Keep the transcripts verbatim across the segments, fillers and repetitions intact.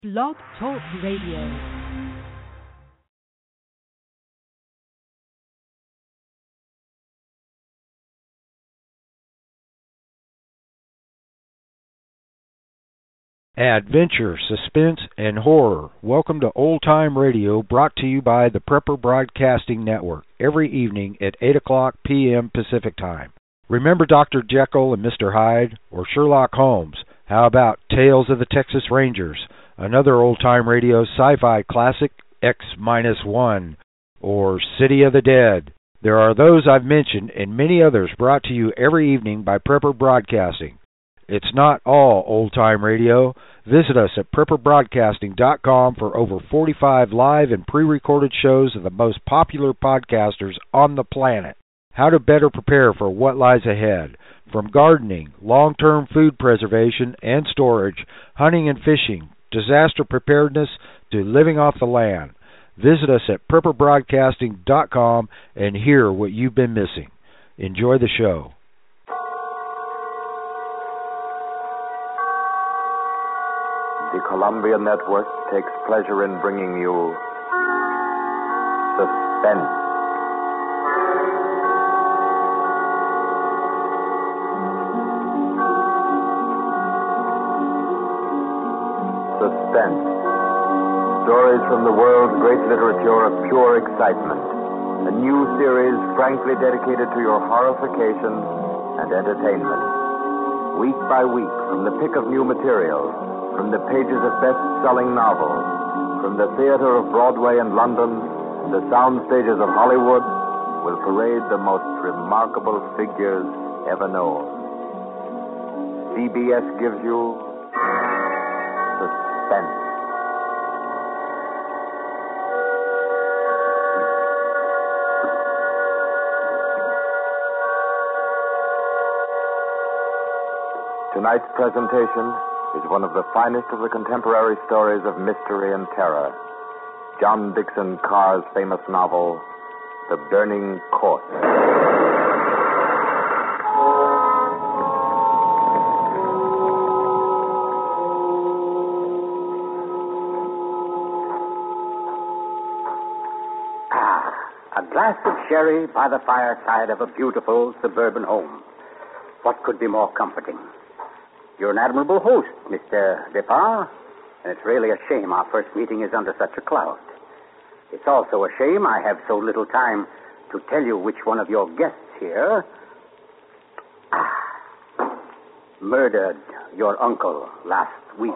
Blog Talk Radio. Adventure, suspense, and horror. Welcome to Old Time Radio, brought to you by the Prepper Broadcasting Network, every evening at eight o'clock p.m. Pacific Time. Remember Doctor Jekyll and Mister Hyde, or Sherlock Holmes? How about Tales of the Texas Rangers, another Old Time Radio sci-fi classic, X one, or City of the Dead? There are those I've mentioned and many others brought to you every evening by Prepper Broadcasting. It's not all old-time radio. Visit us at prepper broadcasting dot com for over forty-five live and pre-recorded shows of the most popular podcasters on the planet. How to better prepare for what lies ahead. From gardening, long-term food preservation and storage, hunting and fishing, disaster preparedness, to living off the land. Visit us at prepper broadcasting dot com and hear what you've been missing. Enjoy the show. The Columbia Network takes pleasure in bringing you Suspense. Suspense. Stories from the world's great literature of pure excitement. A new series frankly dedicated to your horrification and entertainment. Week by week, from the pick of new material, from the pages of best-selling novels, from the theater of Broadway and London, the sound stages of Hollywood, will parade the most remarkable figures ever known. C B S gives you Suspense. Tonight's presentation is one of the finest of the contemporary stories of mystery and terror. John Dickson Carr's famous novel, The Burning Court. Ah, a glass of sherry by the fireside of a beautiful suburban home. What could be more comforting? You're an admirable host, Mister Depar, and it's really a shame our first meeting is under such a cloud. It's also a shame I have so little time to tell you which one of your guests here ah, murdered your uncle last week.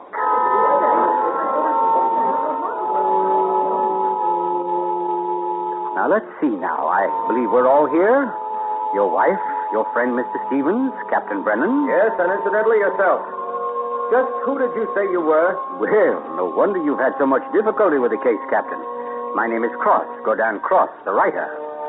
Now, let's see now. I believe we're all here. Your wife, your friend, Mister Stevens, Captain Brennan. Yes, and incidentally yourself. Just who did you say you were? Well, no wonder you've had so much difficulty with the case, Captain. My name is Cross, Godin Cross, the writer.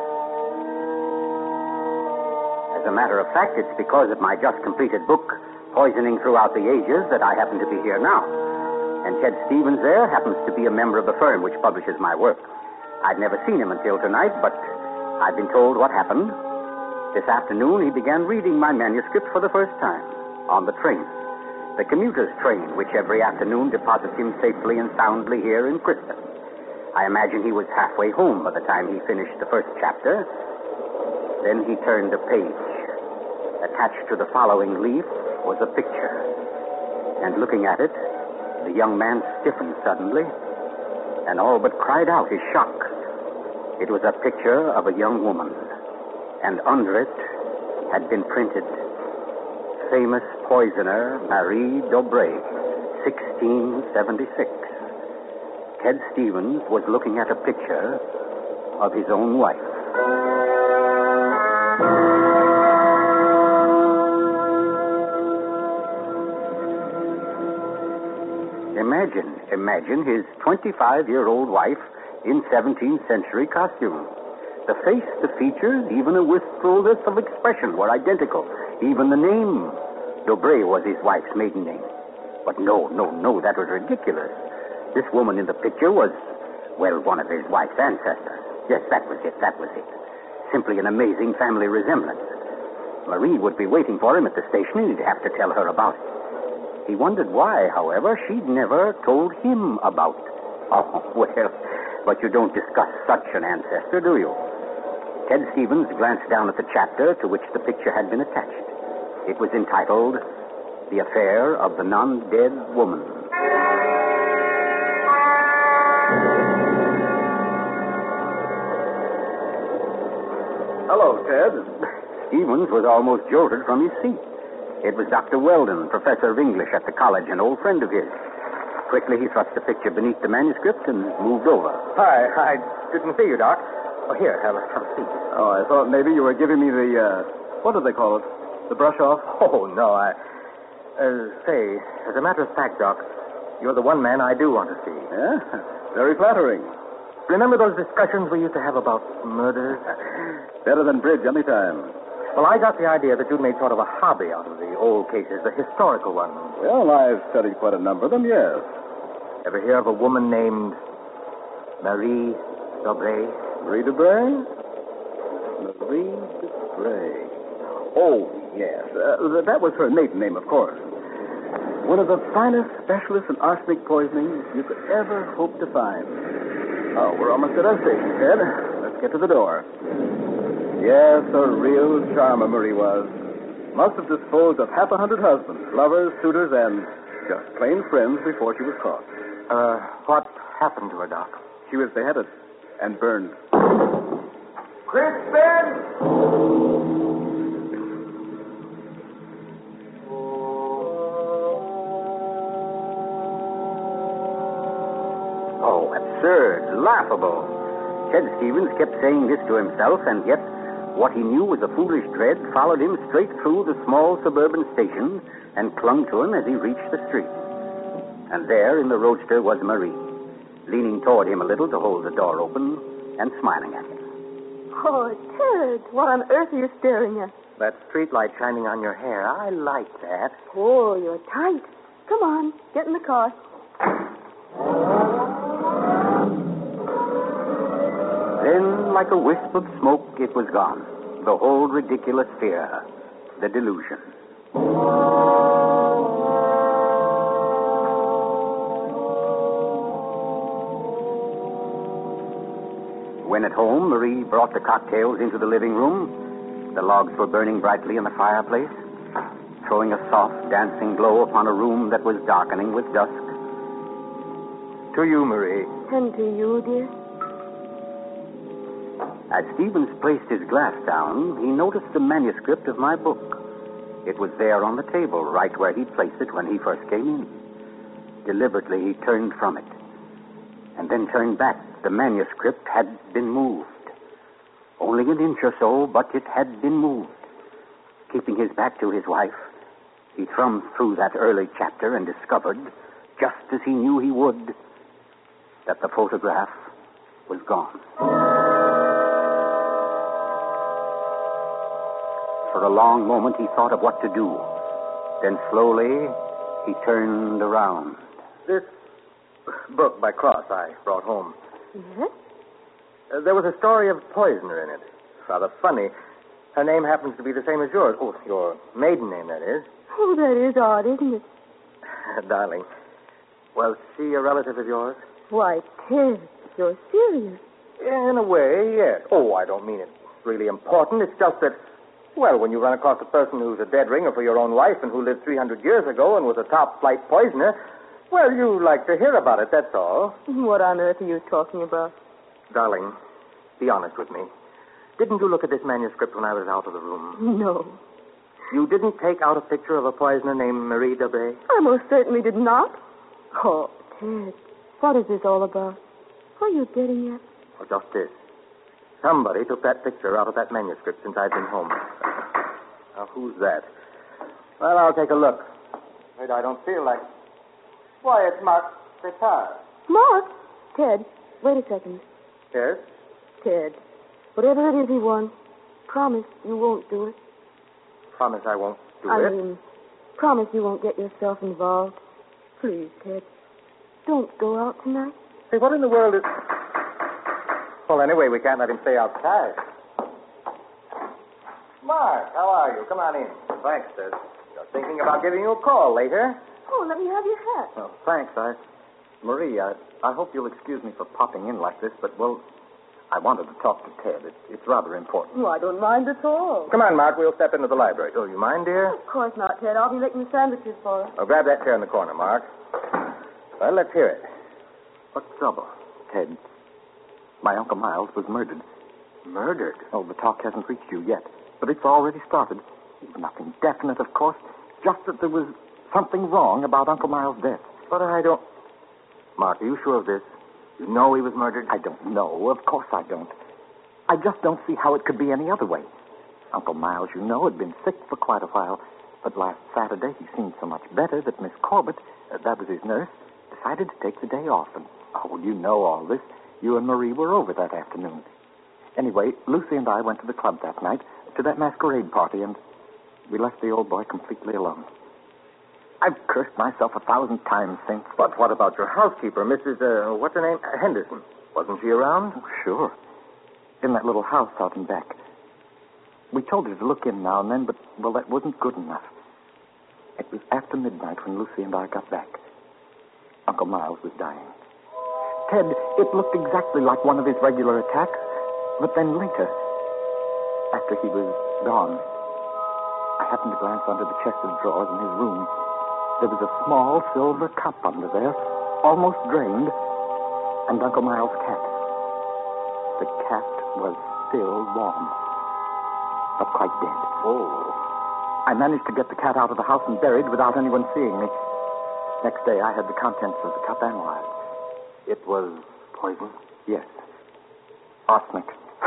As a matter of fact, it's because of my just completed book, Poisoning Throughout the Ages, that I happen to be here now. And Ted Stevens there happens to be a member of the firm which publishes my work. I'd never seen him until tonight, but I've been told what happened. This afternoon, he began reading my manuscript for the first time, on the train. The commuter's train, which every afternoon deposits him safely and soundly here in Criston. I imagine he was halfway home by the time he finished the first chapter. Then he turned a page. Attached to the following leaf was a picture. And looking at it, the young man stiffened suddenly and all but cried out his shock. It was a picture of a young woman. And under it had been printed, famous poisoner Marie Dobré, sixteen seventy-six. Ted Stevens was looking at a picture of his own wife. Imagine, imagine his twenty-five-year-old wife in seventeenth century costume. The face, the features, even a wistfulness of expression were identical. Even the name, Dobré, was his wife's maiden name. But no, no, no, that was ridiculous. This woman in the picture was, well, one of his wife's ancestors. Yes, that was it, that was it. Simply an amazing family resemblance. Marie would be waiting for him at the station, and he'd have to tell her about it. He wondered why, however, she'd never told him about. Oh, well, but you don't discuss such an ancestor, do you? Ted Stevens glanced down at the chapter to which the picture had been attached. It was entitled, The Affair of the Non-Dead Woman. Hello, Ted. Stevens was almost jolted from his seat. It was Doctor Weldon, professor of English at the college, an old friend of his. Quickly, he thrust the picture beneath the manuscript and moved over. Hi, I didn't see you, Doc. Oh, here, have a, have a seat. Oh, I thought maybe you were giving me the, uh, what do they call it? The brush off? Oh, no, I... Uh, say, as a matter of fact, Doc, you're the one man I do want to see. Yeah? Very flattering. Remember those discussions we used to have about murders? Better than bridge anytime. Well, I got the idea that you'd made sort of a hobby out of the old cases, the historical ones. Well, I've studied quite a number of them, yes. Ever hear of a woman named Marie Dobray? Marie Dobray? Marie Dobray. Oh, yes. Uh, that was her maiden name, of course. One of the finest specialists in arsenic poisoning you could ever hope to find. Oh, we're almost at our station, Ted. Let's get to the door. Yes, a real charmer Marie was. Must have disposed of half a hundred husbands, lovers, suitors, and just plain friends before she was caught. Uh, what happened to her, Doc? She was beheaded and burned. Crispin! Oh, absurd, laughable. Ted Stevens kept saying this to himself, and yet what he knew was a foolish dread followed him straight through the small suburban station and clung to him as he reached the street. And there in the roadster was Marie, leaning toward him a little to hold the door open and smiling at him. Oh, Ted, what on earth are you staring at? That streetlight shining on your hair, I like that. Oh, you're tight. Come on, get in the car. Then, like a wisp of smoke, it was gone. The whole ridiculous fear, the delusion. When at home, Marie brought the cocktails into the living room. The logs were burning brightly in the fireplace, throwing a soft, dancing glow upon a room that was darkening with dusk. To you, Marie. And to you, dear. As Stevens placed his glass down, he noticed the manuscript of my book. It was there on the table, right where he'd placed it when he first came in. Deliberately, he turned from it, and then turned back. The manuscript had been moved. Only an inch or so, but it had been moved. Keeping his back to his wife, he thumbed through that early chapter and discovered, just as he knew he would, that the photograph was gone. For a long moment, he thought of what to do. Then slowly, he turned around. This book by Cross I brought home. Yes? Uh, there was a story of a poisoner in it. Rather funny. Her name happens to be the same as yours. Oh, your maiden name, that is. Oh, that is odd, isn't it? Darling, was she a relative of yours? Why, Ted, you're serious. In a way, yes. Oh, I don't mean it's really important. It's just that, well, when you run across a person who's a dead ringer for your own wife and who lived three hundred years ago and was a top-flight poisoner, well, you like to hear about it, that's all. What on earth are you talking about? Darling, be honest with me. Didn't you look at this manuscript when I was out of the room? No. You didn't take out a picture of a poisoner named Marie Dobray? I most certainly did not. Oh, Ted, what is this all about? What are you getting at? Well, just this. Somebody took that picture out of that manuscript since I've been home. Now, who's that? Well, I'll take a look. Wait, I don't feel like... Why, it's Mark Petard. Mark? Ted, wait a second. Yes? Ted, whatever it is he wants, promise you won't do it. Promise I won't do I it? mean, promise you won't get yourself involved. Please, Ted, don't go out tonight. Hey, what in the world is... Well, anyway, we can't let him stay outside. Mark, how are you? Come on in. Thanks, Ted. Just thinking about giving you a call later. Oh, let me have your hat. Oh, thanks. I, Marie, I, I hope you'll excuse me for popping in like this, but, well, I wanted to talk to Ted. It, it's rather important. Oh, I don't mind at all. Come on, Mark. We'll step into the library. Oh, you mind, dear? Of course not, Ted. I'll be making sandwiches for us. Oh, grab that chair in the corner, Mark. Well, let's hear it. What's the trouble? Ted, my Uncle Miles was murdered. Murdered? Oh, the talk hasn't reached you yet, but it's already started. Nothing definite, of course, just that there was something wrong about Uncle Miles' death. But I don't... Mark, are you sure of this? You know he was murdered? I don't know. Of course I don't. I just don't see how it could be any other way. Uncle Miles, you know, had been sick for quite a while, but last Saturday he seemed so much better that Miss Corbett, uh, that was his nurse, decided to take the day off. And, oh, you know all this. You and Marie were over that afternoon. Anyway, Lucy and I went to the club that night, to that masquerade party, and we left the old boy completely alone. I've cursed myself a thousand times since. But what about your housekeeper, Missus Uh, what's her name? Henderson. Wasn't she around? Oh, sure. In that little house out in back. We told her to look in now and then, but, well, that wasn't good enough. It was after midnight when Lucy and I got back. Uncle Miles was dying. Ted, it looked exactly like one of his regular attacks, but then later, after he was gone, I happened to glance under the chest of drawers in his room. There was a small silver cup under there, almost drained, and Uncle Miles' cat. The cat was still warm, but quite dead. Oh. I managed to get the cat out of the house and buried without anyone seeing me. Next day, I had the contents of the cup analyzed. It was poison? Yes. Arsenic.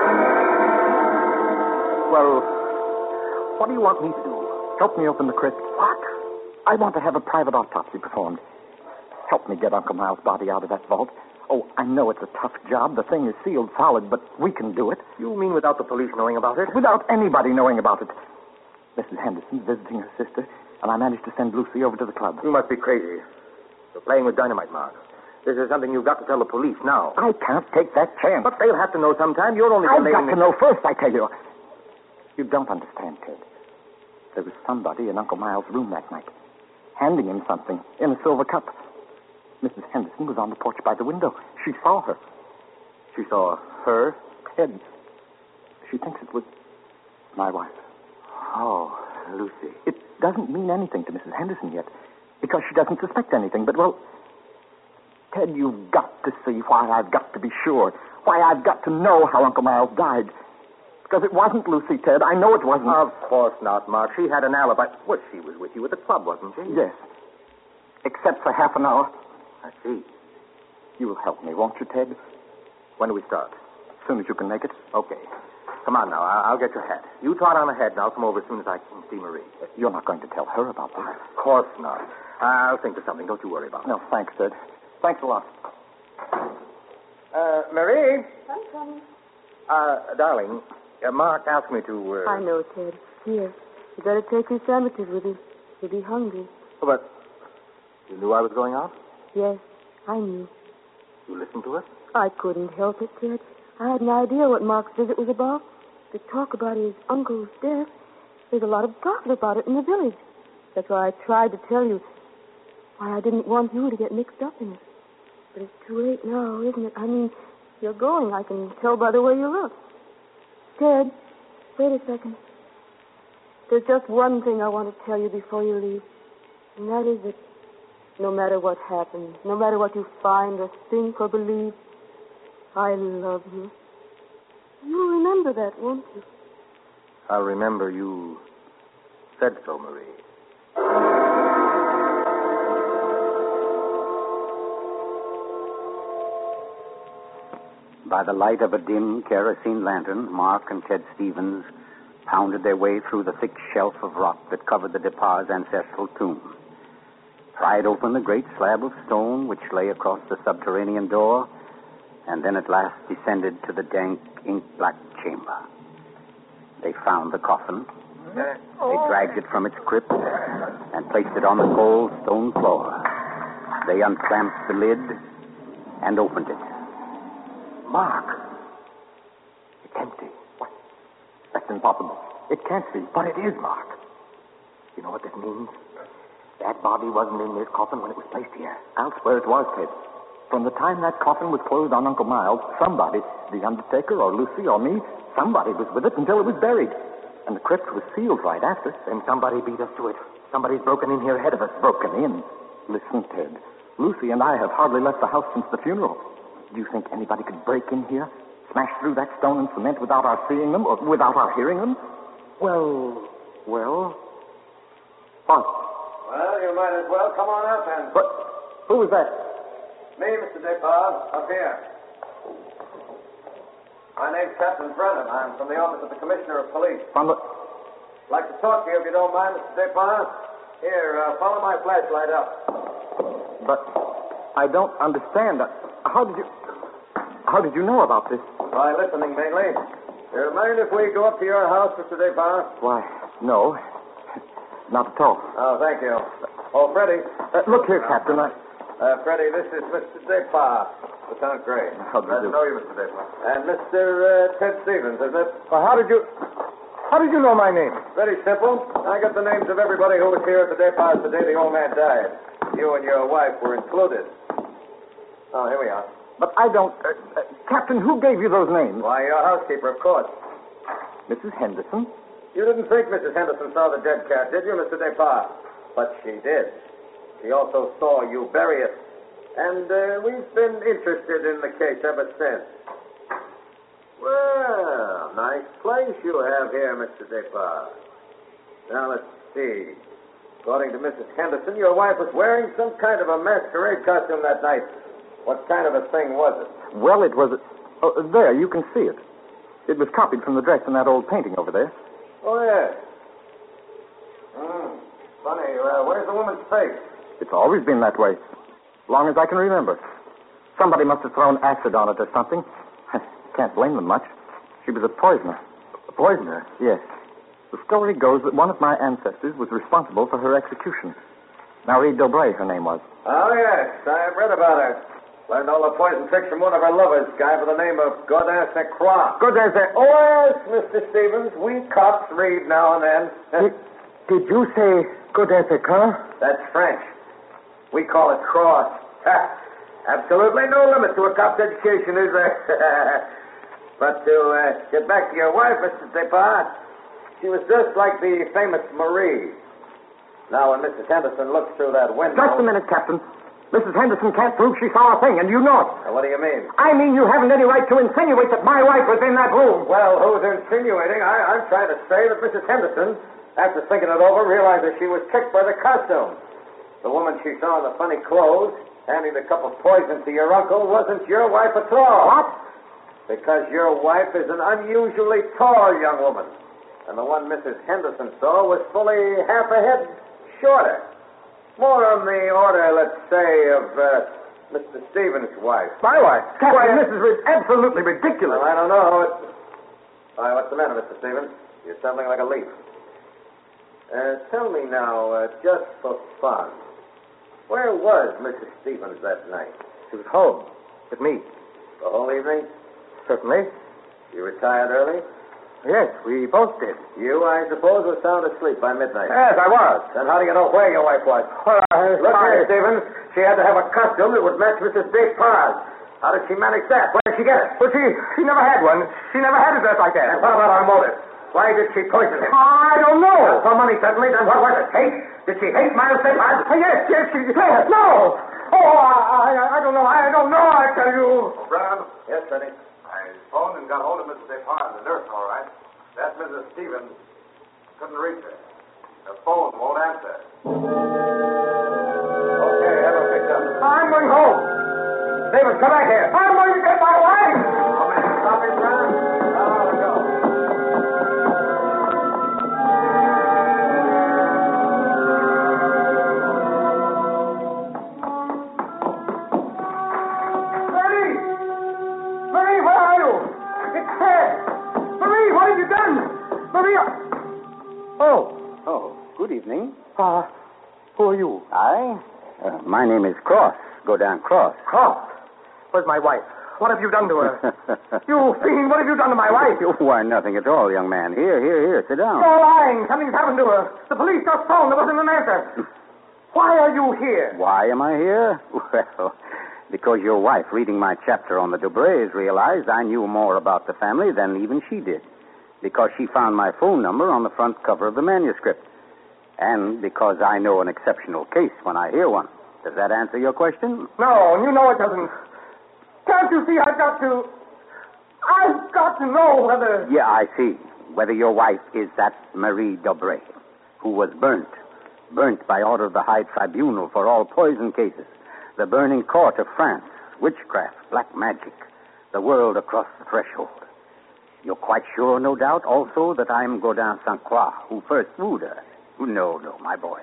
Well, what do you want me to do? Help me open the crypt. What? I want to have a private autopsy performed. Help me get Uncle Miles' body out of that vault. Oh, I know it's a tough job. The thing is sealed solid, but we can do it. You mean without the police knowing about it? Without anybody knowing about it. Missus Henderson visiting her sister, and I managed to send Lucy over to the club. You must be crazy. You're playing with dynamite, Mark. This is something you've got to tell the police now. I can't take that chance. But they'll have to know sometime. You're only I've got to know first, I tell you. You don't understand, Ted. There was somebody in Uncle Miles' room that night, handing him something in a silver cup. Missus Henderson was on the porch by the window. She saw her. She saw her, Ted. She thinks it was my wife. Oh, Lucy. It doesn't mean anything to Missus Henderson yet, because she doesn't suspect anything. But, well, Ted, you've got to see why I've got to be sure, why I've got to know how Uncle Miles died. Because it wasn't Lucy, Ted. I know it wasn't. Of course not, Mark. She had an alibi. Well, she was with you at the club, wasn't she? Yes. Except for half an hour. I see. You'll help me, won't you, Ted? When do we start? As soon as you can make it. Okay. Come on now. I'll, I'll get your hat. You trot on ahead, and I'll come over as soon as I can see Marie. You're not going to tell her about this? Of course not. I'll think of something. Don't you worry about it. No, thanks, Ted. Thanks a lot. Uh, Marie? I'm coming. Uh, darling, uh, Mark asked me to, uh... I know, Ted. Here. You better take your sandwiches with you. You'll be hungry. Oh, but you knew I was going out? Yes, I knew. You listened to us? I couldn't help it, Ted. I had an idea what Mark's visit was about. The talk about his uncle's death. There's a lot of gossip about it in the village. That's why I tried to tell you. Why I didn't want you to get mixed up in it. But it's too late now, isn't it? I mean, you're going. I can tell by the way you look. Ted, wait a second. There's just one thing I want to tell you before you leave. And that is that no matter what happens, no matter what you find or think or believe, I love you. You'll remember that, won't you? I'll remember you said so, Marie. By the light of a dim kerosene lantern, Mark and Ted Stevens pounded their way through the thick shelf of rock that covered the Depar's ancestral tomb, pried open the great slab of stone which lay across the subterranean door, and then at last descended to the dank, ink-black chamber. They found the coffin. They dragged it from its crypt and placed it on the cold stone floor. They unclamped the lid and opened it. Mark. It's empty. What? That's impossible. It can't be. But it is, Mark. You know what this means? That body wasn't in this coffin when it was placed here. I'll swear it was, Ted. From the time that coffin was closed on Uncle Miles, somebody, the undertaker or Lucy or me, somebody was with it until it was buried. And the crypt was sealed right after. Then somebody beat us to it. Somebody's broken in here ahead of us. Broken in? Listen, Ted. Lucy and I have hardly left the house since the funeral. Do you think anybody could break in here, smash through that stone and cement without our seeing them or without our hearing them? Well, well... What? Well, you might as well come on up and... What? Who was that? Me, Mister Despard, up here. My name's Captain Brennan. I'm from the office of the Commissioner of Police. From the... I'd like to talk to you if you don't mind, Mister Despard. Here, uh, follow my flashlight up. But I don't understand. How did you... How did you know about this? By listening, mainly. You mind if we go up to your house, Mister Despard? Why, no. Not at all. Oh, thank you. Oh, Freddie. Uh, look here, Captain. I... Uh, Freddie, this is Mister Despard, Lieutenant Gray. How do you Glad do? to know you, Mister Despard. And Mister Uh, Ted Stevens, is it? Well, how did you... How did you know my name? Very simple. I got the names of everybody who was here at the Despard the day the old man died. You and your wife were included. Oh, here we are. But I don't... Uh, uh, Captain, who gave you those names? Why, your housekeeper, of course. Missus Henderson? You didn't think Missus Henderson saw the dead cat, did you, Mister Despard? But she did. She also saw you bury it. And uh, we've been interested in the case ever since. Well, nice place you have here, Mister Despard. Now, let's see. According to Missus Henderson, your wife was wearing some kind of a masquerade costume that night. What kind of a thing was it? Well, it was... Oh, there, you can see it. It was copied from the dress in that old painting over there. Oh, yes. Hmm. Funny, uh, where's the woman's face? It's always been that way. As long as I can remember. Somebody must have thrown acid on it or something. Can't blame them much. She was a poisoner. A poisoner? Yes. The story goes that one of my ancestors was responsible for her execution. Marie Dobray, her name was. Oh, yes. I've read about her. Learned all the poison tricks from one of her lovers, guy by the name of Godin Saint Croix. Godin Saint... Oh, yes, Mister Stevens. We cops read now and then. Did, did you say Godin Saint Croix? That's French. We call it cross. Absolutely no limit to a cop's education, is there? But to uh, get back to your wife, Mister Despard, she was just like the famous Marie. Now, when Missus Henderson looks through that window... Just a minute, Captain. Missus Henderson can't prove she saw a thing, and you know it. Now, what do you mean? I mean you haven't any right to insinuate that my wife was in that room. Well, who's insinuating? I, I'm trying to say that Missus Henderson, after thinking it over, realized that she was tricked by the costume. The woman she saw in the funny clothes, handing the cup of poison to your uncle, wasn't your wife at all. What? Because your wife is an unusually tall young woman. And the one Missus Henderson saw was fully half a head shorter. More on the order, let's say, of uh, Mister Stevens' wife. My wife? Why, Why, uh, this is ri- absolutely ridiculous. Well, I don't know. It's... Why, what's the matter, Mister Stevens? You're trembling like a leaf. Uh, tell me now, uh, just for fun, where was Missus Stevens that night? She was home with me. The whole evening? Certainly. You retired early? Yes, we both did. You, I suppose, were sound asleep by midnight. Yes, I was. Then how do you know where your wife was? Well, I... Look I... here, Stevens. She had to have a costume that would match Missus Despard's. How did she manage that? Where did she get it? Well, she, she never had one. She never had a dress like that. And what about our motive? Why did she poison him? I don't know. Well, for money, certainly. Then what was it? Hate? Did she hate Miles Despard? Uh, yes, yes, she... Yes, no! Oh, I, I, I don't know. I don't know, I tell you. Brown? Yes, Freddie. I phoned and got hold of Missus Despard, the nurse, all right. That Missus Stevens couldn't reach her. Her phone won't answer. Okay, have her picked up. I'm going home. Stevens, come back here. I'm going to get my wife. How many copies, Brown? Now, let's go. Marie! Marie, where are you? It's Ted. Marie, what have you done? Maria! Oh. Oh, good evening. Uh, who are you? I? Uh, my name is Cross. Godin Cross. Cross. Where's my wife? What have you done to her? You fiend, what have you done to my wife? Why, nothing at all, young man. Here, here, here. Sit down. You're lying. Something's happened to her. The police just phoned. There wasn't an answer. Why are you here? Why am I here? Well, because your wife, reading my chapter on the Dobrays, realized I knew more about the family than even she did. Because she found my phone number on the front cover of the manuscript. And because I know an exceptional case when I hear one. Does that answer your question? No, you know it doesn't. Can't you see I've got to... I've got to know whether... Yeah, I see. Whether your wife is that Marie Dobray, who was burnt. Burnt by order of the High Tribunal for all poison cases. The burning court of France. Witchcraft, black magic. The world across the threshold. You're quite sure, no doubt, also, that I'm Gaudin Saint Croix, who first wooed her. No, no, my boy.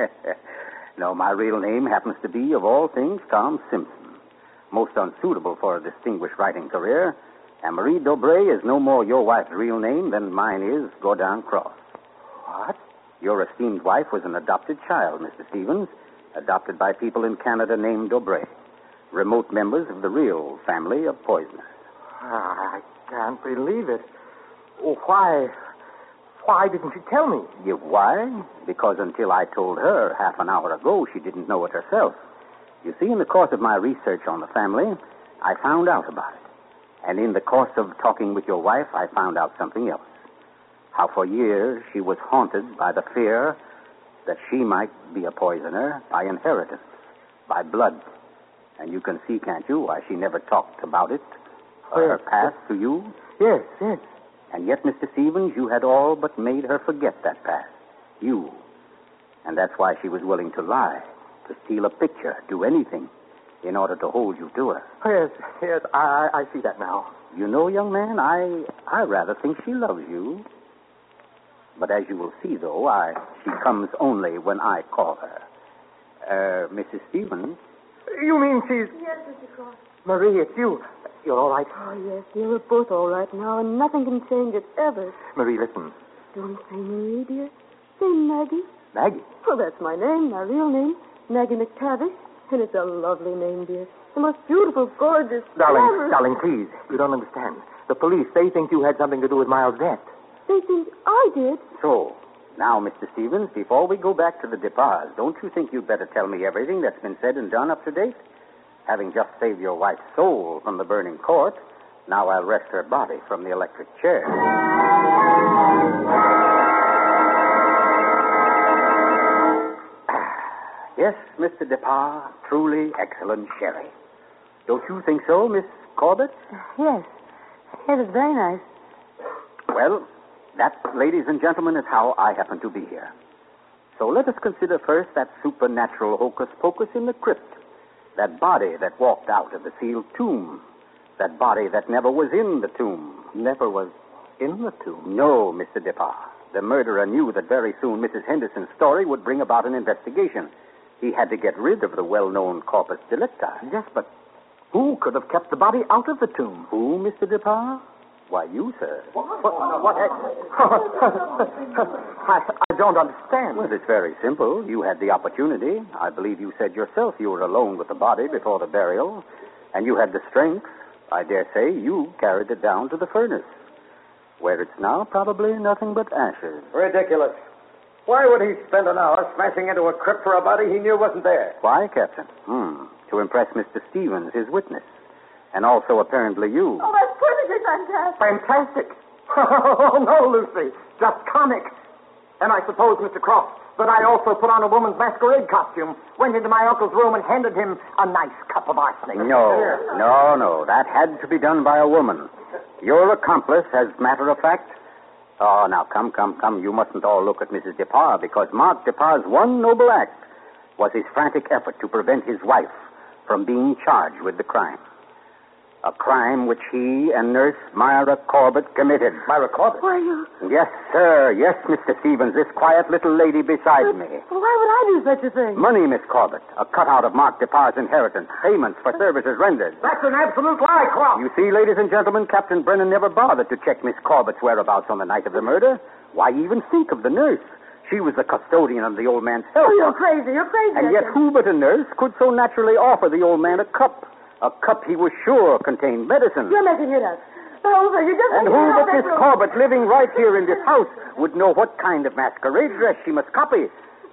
No, my real name happens to be, of all things, Tom Simpson. Most unsuitable for a distinguished writing career. And Marie Dobray is no more your wife's real name than mine is Gaudin Cross. What? Your esteemed wife was an adopted child, Mister Stevens, adopted by people in Canada named Dobray, remote members of the real family of poisoners. I can't believe it. Oh, why... Why didn't she tell me? You, why? Because until I told her half an hour ago, she didn't know it herself. You see, in the course of my research on the family, I found out about it. And in the course of talking with your wife, I found out something else. How for years she was haunted by the fear that she might be a poisoner by inheritance, by blood. And you can see, can't you, why she never talked about it, her past to you? Yes, yes. And yet, Mister Stevens, you had all but made her forget that past. You. And that's why she was willing to lie, to steal a picture, do anything, in order to hold you to her. Yes, yes, I, I see that now. You know, young man, I, I rather think she loves you. But as you will see, though, I, she comes only when I call her. Uh, Missus Stevens? You mean she's... Yes, Mister Cross. Marie, it's you. You're all right? Oh, yes, dear. We're both all right now, and nothing can change it ever. Marie, listen. Don't say Marie, dear. Say Maggie. Maggie? Well, that's my name, my real name. Maggie McTavish. And it's a lovely name, dear. The most beautiful, gorgeous... Darling, glamorous... darling, please. You don't understand. The police, they think you had something to do with Miles' death. They think I did. So, now, Mister Stevens, before we go back to the Depas, don't you think you'd better tell me everything that's been said and done up to date? Having just saved your wife's soul from the burning court, now I'll wrest her body from the electric chair. Yes, Mister Depas, truly excellent sherry. Don't you think so, Miss Corbett? Yes. Yes, it's very nice. Well, that, ladies and gentlemen, is how I happen to be here. So let us consider first that supernatural hocus-pocus in the crypt. That body that walked out of the sealed tomb. That body that never was in the tomb. Never was in the tomb? No, Mister Depas. The murderer knew that very soon Missus Henderson's story would bring about an investigation. He had to get rid of the well-known corpus delicti. Yes, but who could have kept the body out of the tomb? Who, Mister Depas? Why, you, sir. What? What? what I, I don't understand. Well, it's very simple. You had the opportunity. I believe you said yourself you were alone with the body before the burial. And you had the strength. I dare say you carried it down to the furnace, where it's now probably nothing but ashes. Ridiculous. Why would he spend an hour smashing into a crypt for a body he knew wasn't there? Why, Captain? Hmm. To impress Mister Stevens, his witness. And also, apparently, you. Oh, that's perfectly fantastic. Fantastic. Oh, no, Lucy. Just comic. And I suppose, Mister Cross, that I also put on a woman's masquerade costume, went into my uncle's room, and handed him a nice cup of arsenic. No, no, no. That had to be done by a woman. Your accomplice, as a matter of fact. Oh, now, come, come, come. You mustn't all look at Missus Depas, because Mark Depas' one noble act was his frantic effort to prevent his wife from being charged with the crime. A crime which he and Nurse Myra Corbett committed. Myra Corbett? Why, you... Yes, sir. Yes, Mister Stevens, this quiet little lady beside but, me. Well, why would I do such a thing? Money, Miss Corbett. A cutout of Mark Depas' inheritance. Payments for services rendered. That's an absolute lie, Cross. You see, ladies and gentlemen, Captain Brennan never bothered to check Miss Corbett's whereabouts on the night of the murder. Why even think of the nurse? She was the custodian of the old man's health. Oh, you're crazy. You're crazy. And yet who but a nurse could so naturally offer the old man a cup? A cup he was sure contained medicine. You're making it up. The whole thing. You're just And making who it up. but Miss Corbett, living right here in this house, would know what kind of masquerade dress she must copy?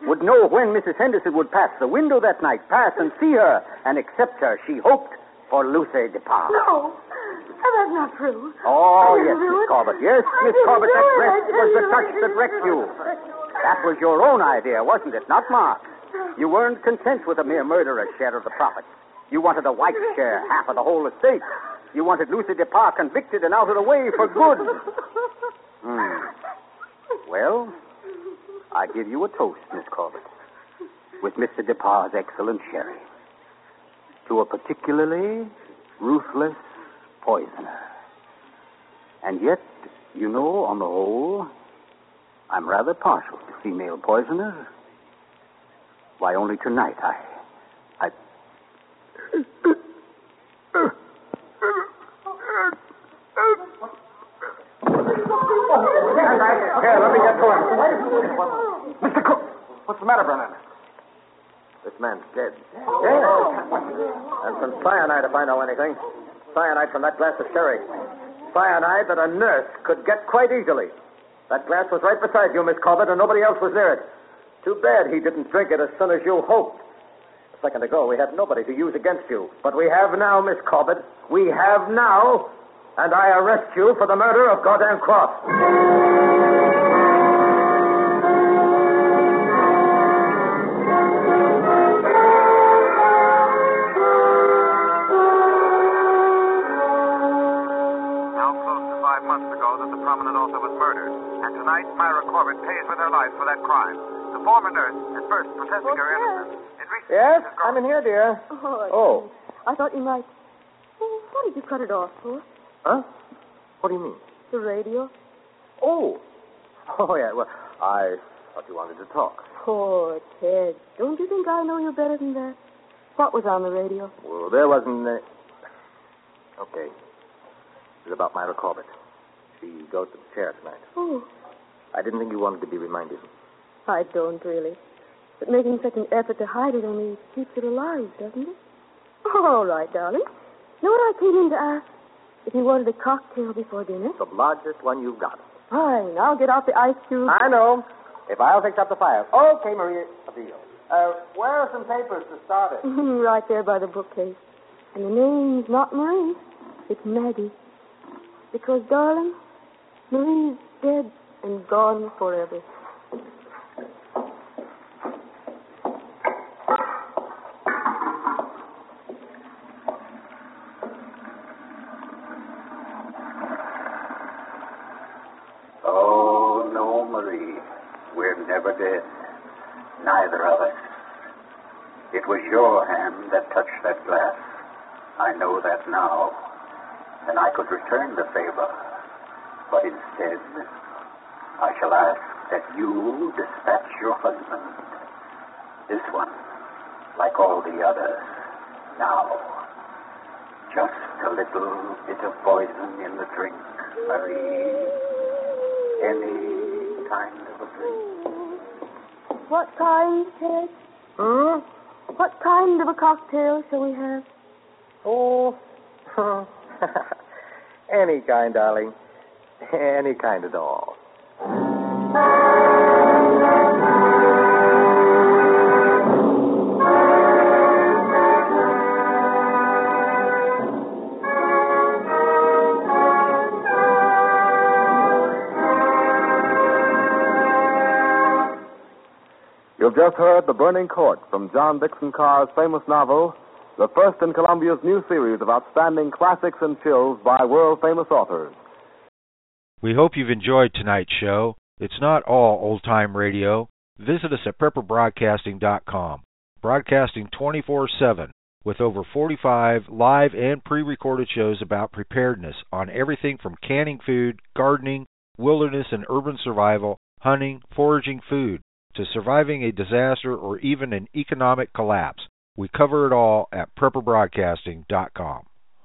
would know when Missus Henderson would pass the window that night, pass and see her, and accept her, she hoped, for Lucy DeParr. No. That's not true. Oh, yes, Miss Corbett. Yes, Miss Corbett, that dress was the touch that wrecked you. That was your own idea, wasn't it? Not Mark. You weren't content with a mere murderer's share of the profits. You wanted a wife's share, half of the whole estate. You wanted Lucy DeParr convicted and out of the way for good. Hmm. Well, I give you a toast, Miss Corbett, with Mister DeParr's excellent sherry. To a particularly ruthless poisoner. And yet, you know, on the whole, I'm rather partial to female poisoners. Why, only tonight I... I... Here, let me get to him. Mister Cook, what's the matter, Brennan? This man's dead. Dead? And some cyanide, if I know anything. Cyanide from that glass of sherry. Cyanide that a nurse could get quite easily. That glass was right beside you, Miss Corbett, and nobody else was near it. Too bad he didn't drink it as soon as you hoped. A second ago, we had nobody to use against you. But we have now, Miss Corbett. We have now, and I arrest you for the murder of Gordon Cross. For that crime. The former nurse, at first protesting her innocence, in recent Yes, years has I'm grown... in here, dear. Oh. Oh. I thought you might. Oh, what did you cut it off for? Huh? What do you mean? The radio. Oh. Oh, yeah. Well, I thought you wanted to talk. Poor Ted. Don't you think I know you better than that? What was on the radio? Well, there wasn't... Uh... Okay. It was about Myra Corbett. She goes to the chair tonight. Oh. I didn't think you wanted to be reminded. I don't, really. But making such an effort to hide it only keeps it alive, doesn't it? All right, darling. Know what I came in to ask? If you wanted a cocktail before dinner? The largest one you've got. Fine. I'll get out the ice cube. I know. If I'll fix up the fire. Okay, Maria. A deal. Uh, where are some papers to start it? Right there by the bookcase. And the name's not Marie. It's Maggie. Because, darling, Marie's dead and gone forever. Oh, no, Marie. We're never dead. Neither of us. It was your hand that touched that glass. I know that now. And I could return the favor. But instead... I shall ask that you dispatch your husband. This one, like all the others, now. Just a little bit of poison in the drink, Marie. Any kind of a drink. What kind, Ted? Hmm? What kind of a cocktail shall we have? Oh, any kind, darling. Any kind at all. You've just heard The Burning Court from John Dixon Carr's famous novel, the first in Columbia's new series of outstanding classics and chills by world-famous authors. We hope you've enjoyed tonight's show. It's not all old-time radio. Visit us at prepper broadcasting dot com, broadcasting twenty-four seven, with over forty-five live and pre-recorded shows about preparedness on everything from canning food, gardening, wilderness and urban survival, hunting, foraging food, to surviving a disaster or even an economic collapse. We cover it all at prepper broadcasting dot com.